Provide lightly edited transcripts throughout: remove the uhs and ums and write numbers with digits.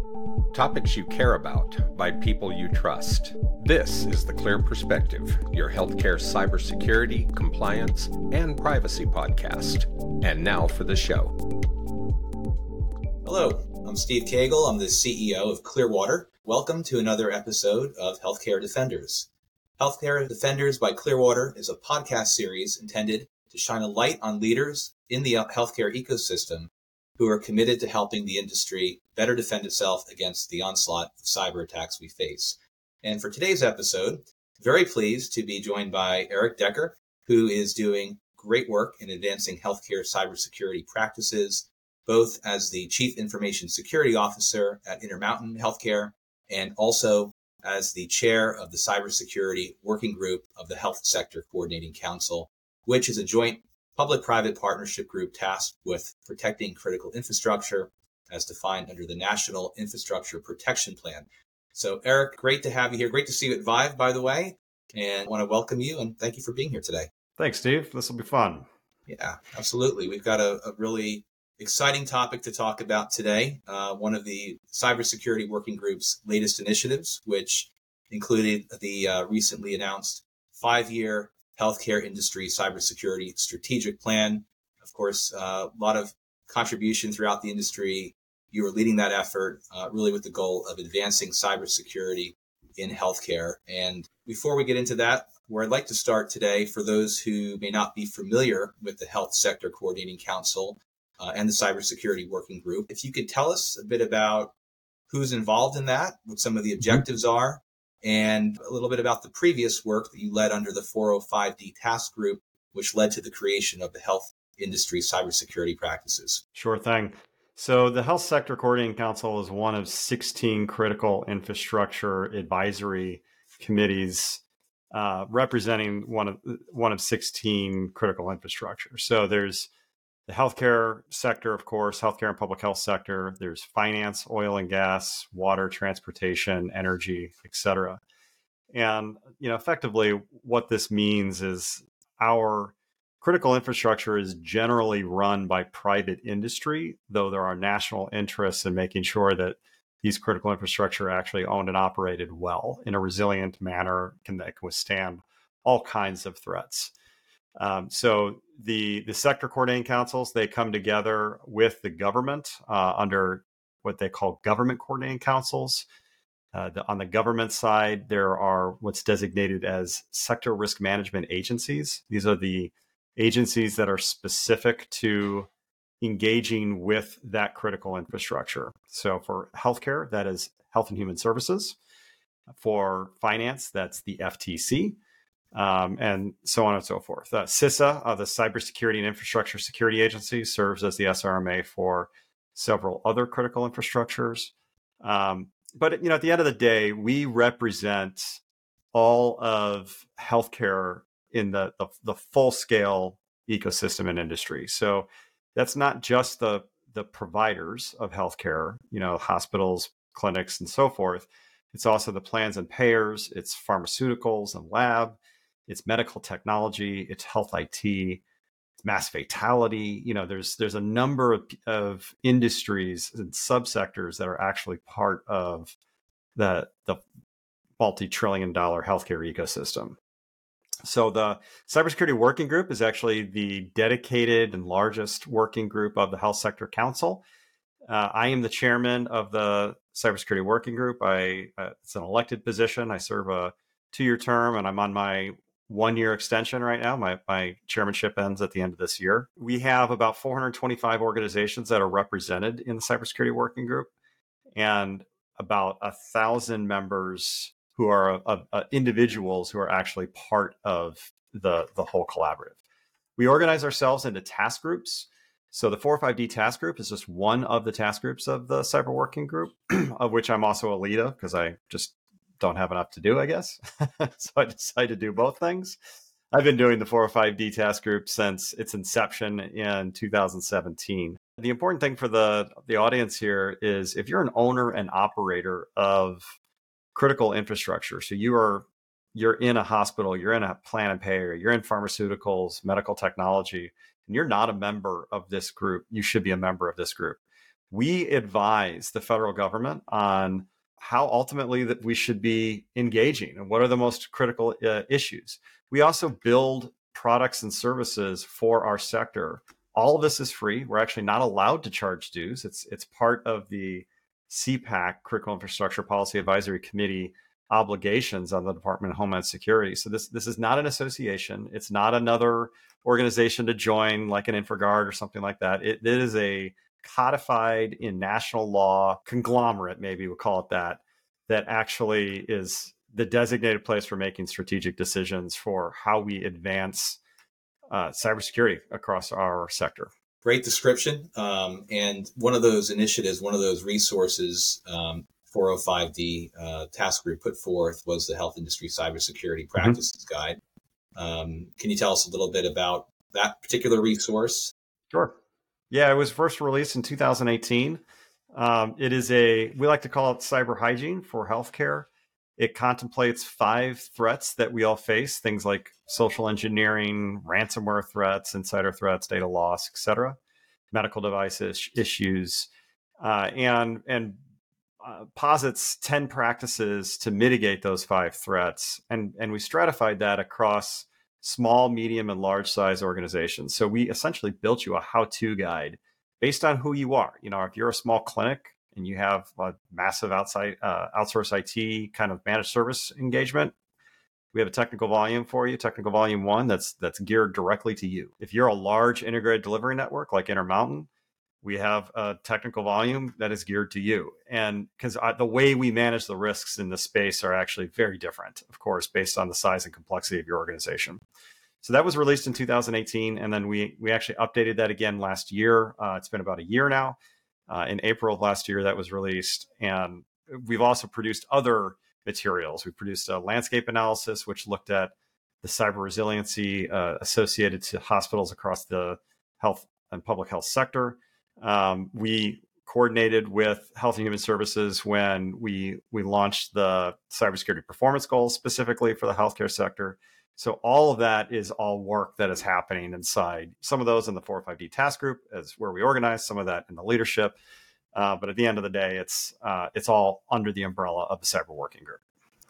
Topics you care about by people you trust. This is The Clear Perspective, your healthcare cybersecurity, compliance, and privacy podcast. And now for the show. Hello, I'm Steve Cagle. I'm the CEO of Clearwater. Welcome to another episode of Healthcare Defenders. Healthcare Defenders by Clearwater is a podcast series intended to shine a light on leaders in the healthcare ecosystem who are committed to helping the industry better defend itself against the onslaught of cyber attacks we face. And for today's episode, very pleased to be joined by Eric Decker, who is doing great work in advancing healthcare cybersecurity practices, both as the Chief Information Security Officer at Intermountain Healthcare and also as the chair of the Cybersecurity Working Group of the Health Sector Coordinating Council, which is a joint public-private partnership group tasked with protecting critical infrastructure as defined under the National Infrastructure Protection Plan. So Eric, great to have you here. Great to see you at Vive, by the way, and I want to welcome you and thank you for being here today. Thanks, Steve. This will be fun. Yeah, absolutely. We've got a really exciting topic to talk about today. One of the Cybersecurity Working Group's latest initiatives, which included the recently announced 5-year healthcare industry cybersecurity strategic plan. Of course, a lot of contribution throughout the industry. You were leading that effort really with the goal of advancing cybersecurity in healthcare. And before we get into that, where I'd like to start today, for those who may not be familiar with the Health Sector Coordinating Council and the Cybersecurity Working Group, if you could tell us a bit about who's involved in that, what some of the objectives are, and a little bit about the previous work that you led under the 405D task group, which led to the creation of the health industry cybersecurity practices. Sure thing. So the Health Sector Coordinating Council is one of 16 critical infrastructure advisory committees representing one of 16 critical infrastructure. So there's the healthcare sector, of course, healthcare and public health sector. There's finance, oil and gas, water, transportation, energy, et cetera. And, effectively what this means is our critical infrastructure is generally run by private industry, though there are national interests in making sure that these critical infrastructure are actually owned and operated well in a resilient manner that can withstand all kinds of threats. So the sector coordinating councils, they come together with the government under what they call government coordinating councils. On the government side, there are what's designated as sector risk management agencies. These are the agencies that are specific to engaging with that critical infrastructure. So for healthcare, that is Health and Human Services. For finance, that's the FTC. And so on and so forth. CISA, the Cybersecurity and Infrastructure Security Agency, serves as the SRMA for several other critical infrastructures. But at the end of the day, we represent all of healthcare in the full scale ecosystem and industry. So that's not just the providers of healthcare, hospitals, clinics, and so forth. It's also the plans and payers, it's pharmaceuticals and lab, it's medical technology, it's health IT, it's mass fatality. There's a number of industries and subsectors that are actually part of the multi-trillion-dollar healthcare ecosystem. So the Cybersecurity Working Group is actually the dedicated and largest working group of the Health Sector Council. I am the chairman of the Cybersecurity Working Group. It's an elected position. I serve a 2-year term, and I'm on my 1-year extension right now. My chairmanship ends at the end of this year. We have about 425 organizations that are represented in the Cybersecurity Working Group, and about 1,000 members who are individuals who are actually part of the whole collaborative. We organize ourselves into task groups. So the 405D task group is just one of the task groups of the Cyber Working Group, of which I'm also a lead of because I just don't have enough to do, I guess. So I decided to do both things. I've been doing the 405D task group since its inception in 2017. The important thing for the audience here is if you're an owner and operator of critical infrastructure, so you're in a hospital, you're in a plan and payer, you're in pharmaceuticals, medical technology, and you're not a member of this group, you should be a member of this group. we advise the federal government on how ultimately that we should be engaging and what are the most critical issues. We also build products and services for our sector. All of this is free. We're actually not allowed to charge dues. It's part of the CPAC, Critical Infrastructure Policy Advisory Committee, obligations on the Department of Homeland Security. So this is not an association. It's not another organization to join like an InfraGard or something like that. It is a codified in national law conglomerate, maybe we'll call it that actually is the designated place for making strategic decisions for how we advance cybersecurity across our sector. Great description. And one of those initiatives, one of those resources, 405D task group put forth was the Health Industry Cybersecurity Practices Guide. Can you tell us a little bit about that particular resource? Sure. Yeah, it was first released in 2018. It is we like to call it cyber hygiene for healthcare. It contemplates 5 threats that we all face, things like social engineering, ransomware threats, insider threats, data loss, et cetera, medical device issues, and posits 10 practices to mitigate those 5 threats. And we stratified that across small, medium, and large size organizations. So we essentially built you a how-to guide based on who you are. If you're a small clinic and you have a massive outsource IT kind of managed service engagement, we have a technical volume for you, technical volume 1, that's geared directly to you. If you're a large integrated delivery network like Intermountain, we have a technical volume that is geared to you. And because the way we manage the risks in this space are actually very different, of course, based on the size and complexity of your organization. So that was released in 2018. And then we actually updated that again last year. It's been about a year now. In April of last year, that was released. And we've also produced other materials. We produced a landscape analysis, which looked at the cyber resiliency associated to hospitals across the health and public health sector. We coordinated with Health and Human Services when we launched the cybersecurity performance goals specifically for the healthcare sector. So all of that is all work that is happening inside. Some of those in the 405D task group is where we organize, some of that in the leadership. But at the end of the day, it's all under the umbrella of the cyber working group.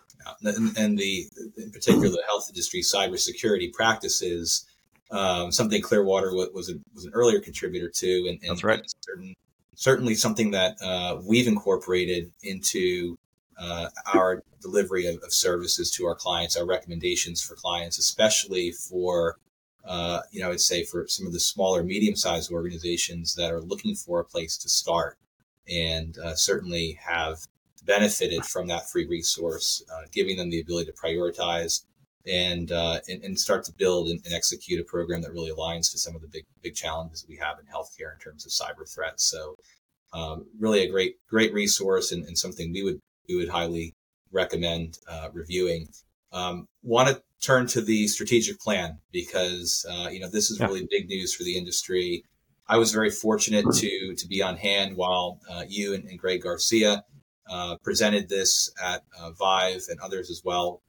And in particular, the health industry cybersecurity practices, something Clearwater was an earlier contributor to, and that's right. Certainly something that we've incorporated into our delivery of services to our clients, our recommendations for clients, especially for I would say for some of the smaller, medium-sized organizations that are looking for a place to start, and certainly have benefited from that free resource, giving them the ability to prioritize and start to build and execute a program that really aligns to some of the big challenges we have in healthcare in terms of cyber threats. So really a great resource and something we would highly recommend reviewing. Want to turn to the strategic plan because this is really big news for the industry. I was very fortunate to be on hand while you and Greg Garcia presented this at Vive and others as well.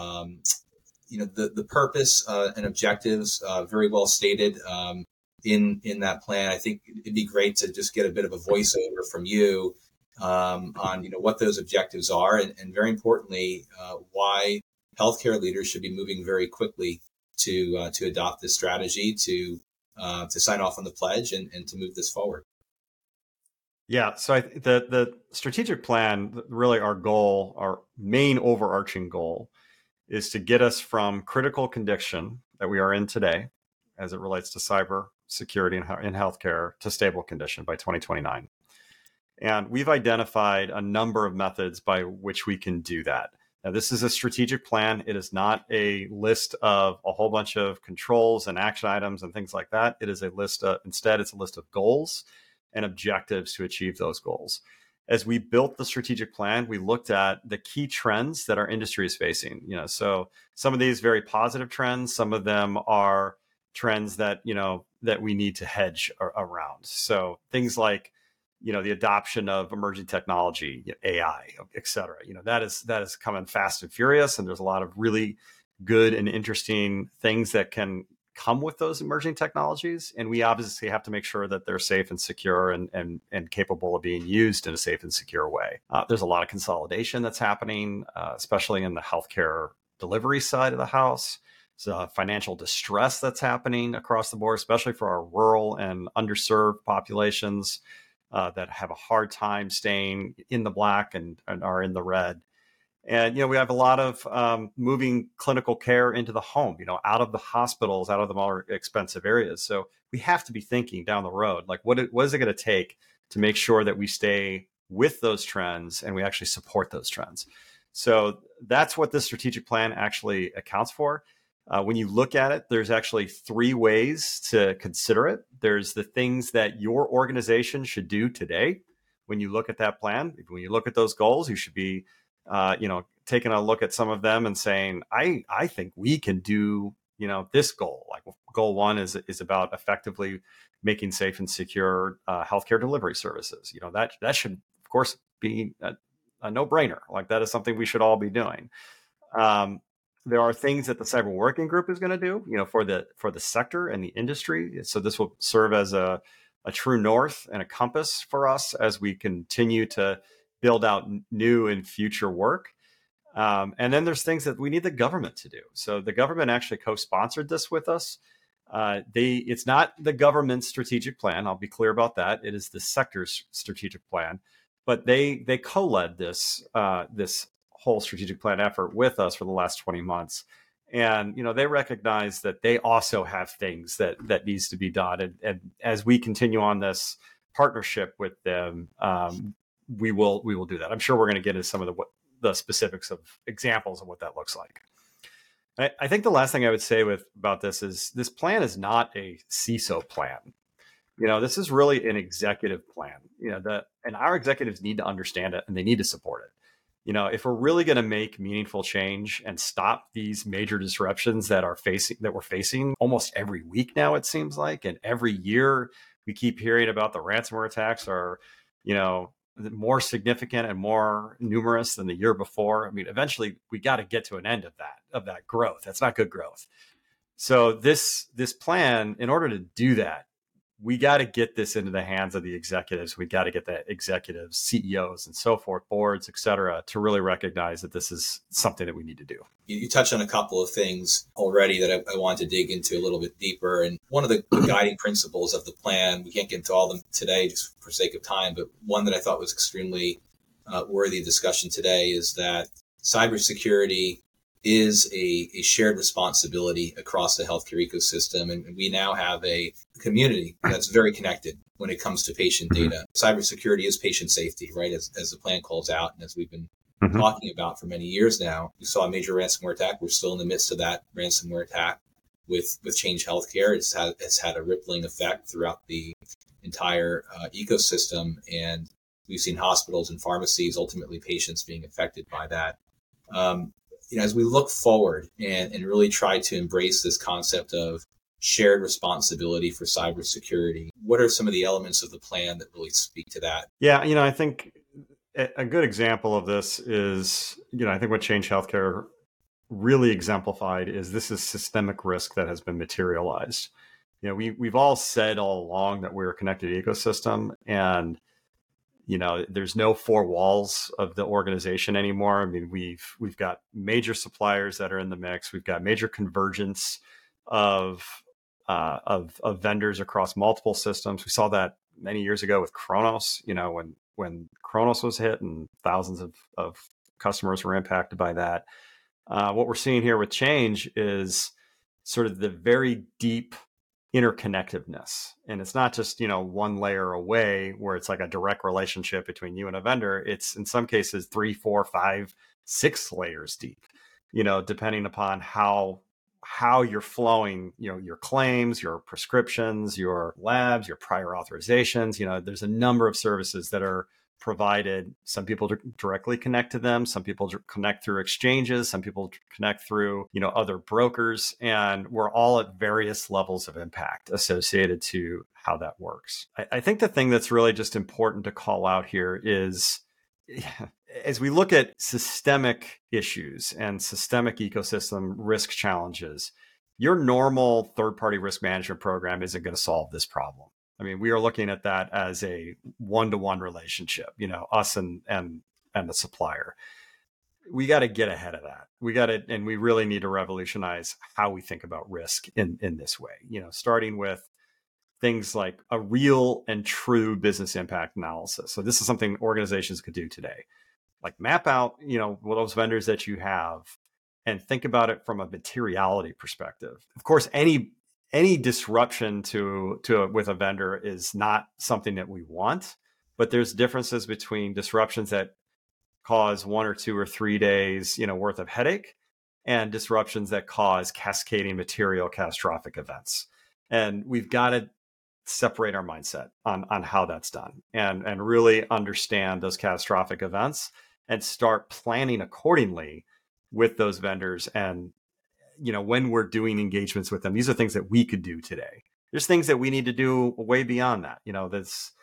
The purpose and objectives very well stated in that plan. I think it'd be great to just get a bit of a voiceover from you on what those objectives are, and very importantly, why healthcare leaders should be moving very quickly to adopt this strategy, to sign off on the pledge and to move this forward. Yeah, so the strategic plan, really our goal, our main overarching goal, is to get us from critical condition that we are in today, as it relates to cyber security in healthcare, to stable condition by 2029. And we've identified a number of methods by which we can do that. Now, this is a strategic plan. It is not a list of a whole bunch of controls and action items and things like that. It is a list instead, it's a list of goals and objectives to achieve those goals. As we built the strategic plan, we looked at the key trends that our industry is facing. So some of these very positive trends, some of them are trends that we need to hedge around. So things like the adoption of emerging technology, AI, et cetera. That is coming fast and furious, and there's a lot of really good and interesting things that can come with those emerging technologies. And we obviously have to make sure that they're safe and secure and capable of being used in a safe and secure way. There's a lot of consolidation that's happening, especially in the healthcare delivery side of the house. So financial distress that's happening across the board, especially for our rural and underserved populations that have a hard time staying in the black and are in the red. And, we have a lot of moving clinical care into the home, out of the hospitals, out of the more expensive areas. So we have to be thinking down the road, like what is it going to take to make sure that we stay with those trends and we actually support those trends. So that's what this strategic plan actually accounts for. When you look at it, there's actually 3 ways to consider it. There's the things that your organization should do today. When you look at that plan, when you look at those goals, you should be taking a look at some of them and saying, I think we can do, this goal. Like goal 1 is about effectively making safe and secure healthcare delivery services. That should, of course, be a no-brainer. Like that is something we should all be doing. There are things that the Cyber Working Group is going to do, for the sector and the industry. So this will serve as a true north and a compass for us as we continue to build out new and future work. And then there's things that we need the government to do. So the government actually co-sponsored this with us. It's not the government's strategic plan. I'll be clear about that. It is the sector's strategic plan. But they co-led this whole strategic plan effort with us for the last 20 months. And, they recognize that they also have things that needs to be done. And as we continue on this partnership with them, we will do that. I'm sure we're going to get into some of the specifics of examples of what that looks like. I think the last thing I would say about this is this plan is not a CISO plan. This is really an executive plan. And our executives need to understand it and they need to support it. If we're really going to make meaningful change and stop these major disruptions that we're facing almost every week now, it seems like, and every year we keep hearing about the ransomware attacks are, more significant and more numerous than the year before. I mean, eventually we got to get to an end of that growth. That's not good growth. So this plan, in order to do that, we got to get this into the hands of the executives. We got to get the executives, CEOs and so forth, boards, et cetera, to really recognize that this is something that we need to do. You touched on a couple of things already that I wanted to dig into a little bit deeper. And one of the guiding principles of the plan, we can't get into all of them today just for sake of time, but one that I thought was extremely worthy of discussion today is that cybersecurity is a shared responsibility across the healthcare ecosystem. And we now have a community that's very connected when it comes to patient data. Cybersecurity is patient safety, right? As the plan calls out, and as we've been talking about for many years now. We saw a major ransomware attack. We're still in the midst of that ransomware attack with Change Healthcare. It's had a rippling effect throughout the entire ecosystem. And we've seen hospitals and pharmacies, ultimately patients being affected by that. As we look forward and really try to embrace this concept of shared responsibility for cybersecurity, what are some of the elements of the plan that really speak to that? Yeah, I think a good example of this is, I think what Change Healthcare really exemplified is this is systemic risk that has been materialized. We've all said all along that we're a connected ecosystem, and there's no 4 walls of the organization anymore. I mean, we've got major suppliers that are in the mix. We've got major convergence of vendors across multiple systems. We saw that many years ago with Kronos, when Kronos was hit and thousands of customers were impacted by that. What we're seeing here with Change is sort of the very deep interconnectedness. And it's not just, one layer away where it's like a direct relationship between you and a vendor. It's in some cases 3, 4, 5, 6 layers deep, depending upon how you're flowing, your claims, your prescriptions, your labs, your prior authorizations. There's a number of services that are provided. Some people directly connect to them. Some people connect through exchanges. Some people connect through, other brokers. And we're all at various levels of impact associated to how that works. I think the thing that's really just important to call out here is, as we look at systemic issues and systemic ecosystem risk challenges, your normal third-party risk management program isn't going to solve this problem. I mean, we are looking at that as a one-to-one relationship, us and the supplier. We got to get ahead of that. And we really need to revolutionize how we think about risk in this way, starting with things like a real and true business impact analysis. So this is something organizations could do today. Like map out, those vendors that you have and think about it from a materiality perspective. Of course, any disruption with a vendor is not something that we want, but there's differences between disruptions that cause 1 or 2 or 3 days, worth of headache, and disruptions that cause cascading material catastrophic events. And we've got to separate our mindset on how that's done and really understand those catastrophic events and start planning accordingly with those vendors. And, when we're doing engagements with them, these are things that we could do today. There's things that we need to do way beyond that. This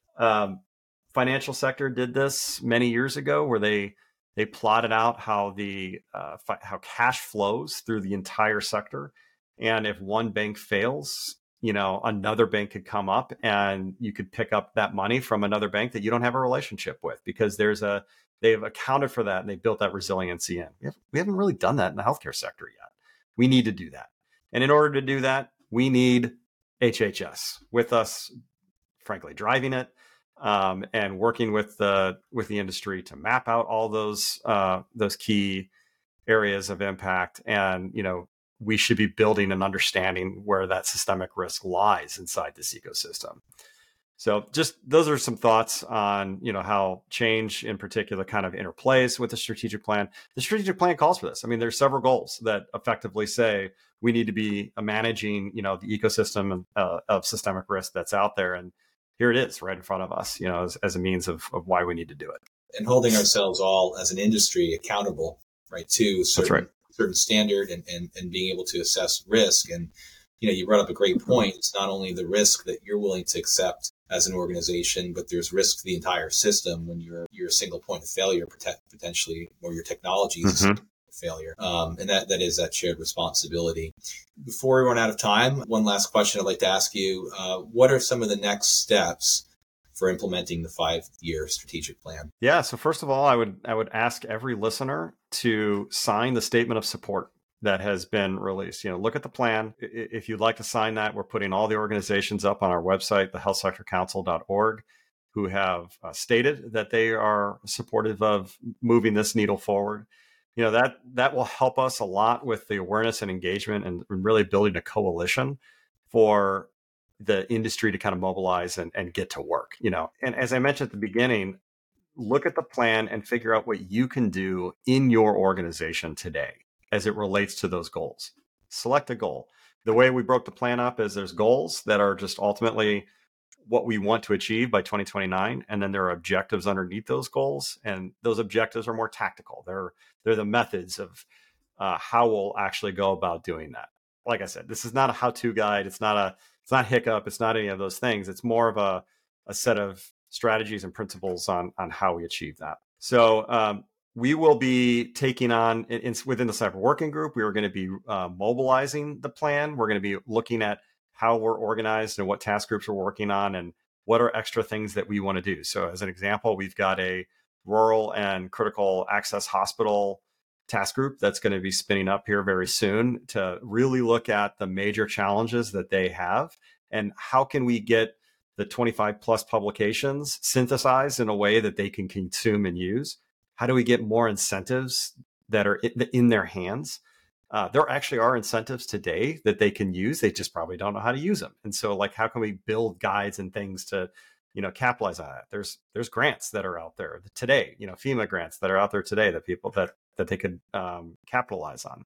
financial sector did this many years ago where they plotted out how how cash flows through the entire sector. And if one bank fails, another bank could come up and you could pick up that money from another bank that you don't have a relationship with because they've accounted for that and they built that resiliency in. We haven't really done that in the healthcare sector yet. We need to do that. And in order to do that, we need HHS with us, frankly, driving it and working with the industry to map out all those key areas of impact. And, we should be building and understanding where that systemic risk lies inside this ecosystem. So just those are some thoughts on, how change in particular kind of interplays with the strategic plan. The strategic plan calls for this. I mean, there's several goals that effectively say we need to be managing, the ecosystem of systemic risk that's out there. And here it is right in front of us, as a means of why we need to do it. And holding ourselves all as an industry accountable, right, to certain standard and being able to assess risk. And, you brought up a great point. It's not only the risk that you're willing to accept as an organization, but there's risk to the entire system when you're a single point of failure, potentially, or your technology is a single point of failure. And that is that shared responsibility. Before we run out of time, one last question I'd like to ask you. What are some of the next steps for implementing the 5-year strategic plan? Yeah. So first of all, I would ask every listener to sign the statement of support that has been released. Look at the plan. If you'd like to sign that, we're putting all the organizations up on our website, thehealthsectorcouncil.org, who have stated that they are supportive of moving this needle forward. That will help us a lot with the awareness and engagement and really building a coalition for the industry to kind of mobilize and get to work, And as I mentioned at the beginning, look at the plan and figure out what you can do in your organization today as it relates to those goals. Select a goal. The way we broke the plan up is there's goals that are just ultimately what we want to achieve by 2029. And then there are objectives underneath those goals. And those objectives are more tactical. They're the methods of how we'll actually go about doing that. Like I said, this is not a how-to guide. It's not Hiccup. It's not any of those things. It's more of a set of strategies and principles on how we achieve that. So we will be taking on within the cyber working group. We are going to be mobilizing the plan. We're going to be looking at how we're organized and what task groups we're working on and what are extra things that we want to do. So as an example, we've got a rural and critical access hospital task group that's going to be spinning up here very soon to really look at the major challenges that they have and how can we get the 25 plus publications synthesized in a way that they can consume and use. How do we get more incentives that are in their hands? There actually are incentives today that they can use. They just probably don't know how to use them. And so how can we build guides and things to, capitalize on that? There's grants that are out there today, FEMA grants that are out there today that people that they could capitalize on.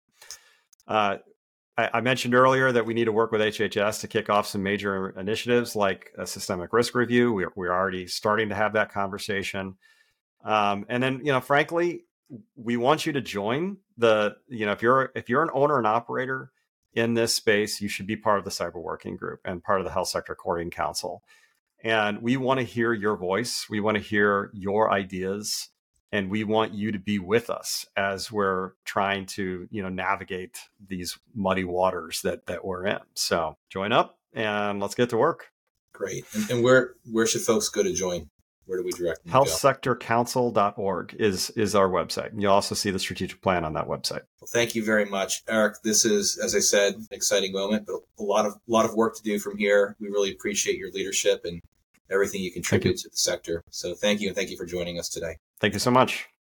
I mentioned earlier that we need to work with HHS to kick off some major initiatives like a systemic risk review. We're already starting to have that conversation. And then, frankly, we want you to join if you're an owner and operator in this space, you should be part of the cyber working group and part of the Health Sector Coordinating Council. And we want to hear your voice. We want to hear your ideas And we want you to be with us as we're trying to, navigate these muddy waters that we're in. So join up and let's get to work. Great. And where should folks go to join? Where do we direct them to go? Healthsectorcouncil.org is our website. You'll also see the strategic plan on that website. Well, thank you very much, Eric. This is, as I said, an exciting moment, but a lot of work to do from here. We really appreciate your leadership and everything you contribute to the sector. So thank you, and thank you for joining us today. Thank you so much.